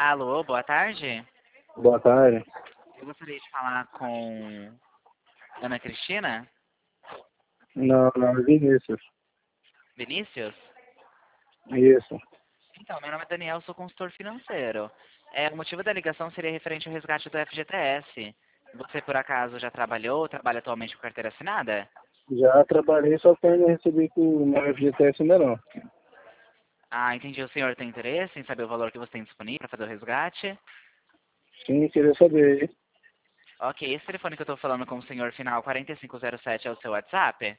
Alô, boa tarde. Boa tarde. Eu gostaria de falar com Ana Cristina. Não, não, Vinícius. Vinícius? Isso. Então, meu nome é Daniel, sou consultor financeiro. O motivo da ligação seria referente ao resgate do FGTS. Você, por acaso, já trabalhou ou trabalha atualmente com carteira assinada? Já trabalhei, só que ainda recebi com o meu FGTS ainda não. Ah, entendi. O senhor tem interesse em saber o valor que você tem disponível para fazer o resgate? Sim, queria saber. Hein? Ok, esse telefone que eu estou falando com o senhor final 4507 é o seu WhatsApp?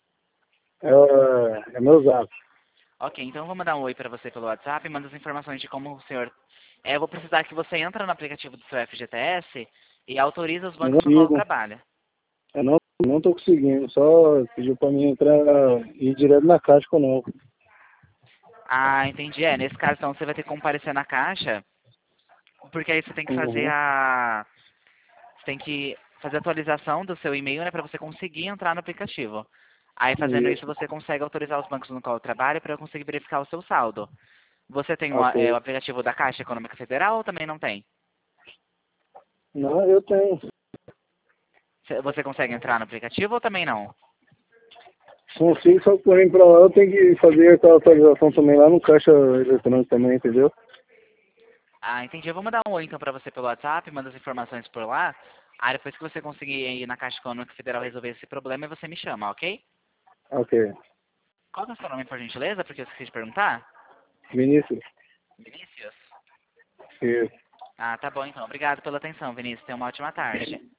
É meu zap. Ok, então eu vou mandar um oi para você pelo WhatsApp e mando as informações de como o senhor... eu vou precisar que você entre no aplicativo do seu FGTS e autoriza os Eu não bancos no qual consigo. trabalha. Eu não tô conseguindo. Só pediu pra mim entrar e ir direto na caixa com o novo. Ah, entendi. Nesse caso, então, você vai ter que comparecer na caixa, porque aí você tem que fazer Uhum. a... Você tem que fazer a atualização do seu e-mail, né, para você conseguir entrar no aplicativo. Aí, fazendo isso, Isso. você consegue autorizar os bancos no qual trabalha para conseguir verificar o seu saldo. Você tem o Ok. aplicativo da Caixa Econômica Federal ou também não tem? Não, eu tenho. Você consegue entrar no aplicativo ou também não? Consigo, só que porém pra lá eu tenho que fazer aquela atualização também lá no caixa eletrônico também, entendeu? Ah, entendi. Eu vou mandar um oi então pra você pelo WhatsApp, manda as informações por lá. Aí depois que você conseguir ir na Caixa Econômica Federal resolver esse problema, você me chama, ok? Ok. Qual que é o seu nome, por gentileza? Porque eu esqueci de perguntar. Vinícius. Vinícius? Isso. Ah, tá bom então. Obrigado pela atenção, Vinícius. Tenha uma ótima tarde.